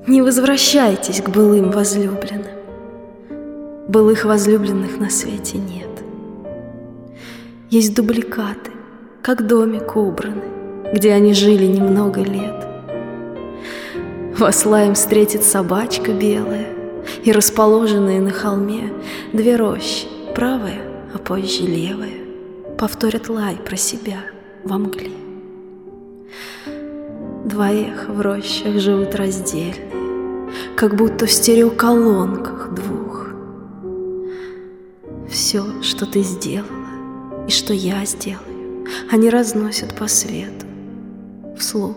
Не возвращайтесь к былым возлюбленным. Былых возлюбленных на свете нет. Есть дубликаты, как домик убраны, где они жили немного лет. Вас лаем встретит собачка белая, и расположенные на холме две рощи, правая, а позже левая, повторят лай про себя во мгле. Два эха в рощах живут раздельные, как будто в стереоколонках двух. Все, что ты сделала и что я сделаю, они разносят по свету вслух.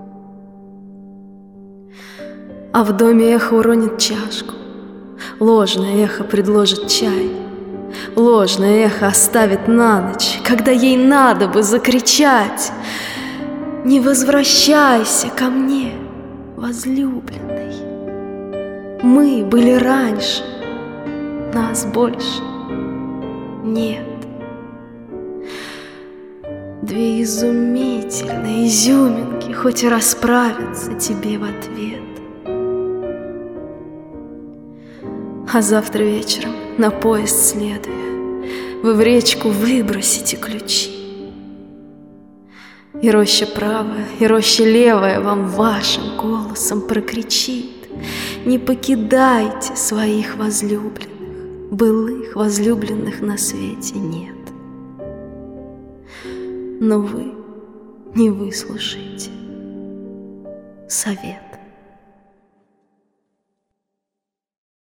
А в доме эхо уронит чашку, ложное эхо предложит чай, ложное эхо оставит на ночь, когда ей надо бы закричать: «Не возвращайся ко мне, возлюбленный! Мы были раньше, нас больше нет». Две изумительные изюминки хоть и расправятся тебе в ответ. А завтра вечером, на поезд следуя, вы в речку выбросите ключи. И роща правая, и роща левая вам вашим голосом прокричит: не покидайте своих возлюбленных, былых возлюбленных на свете нет. Но вы не выслушаете совет.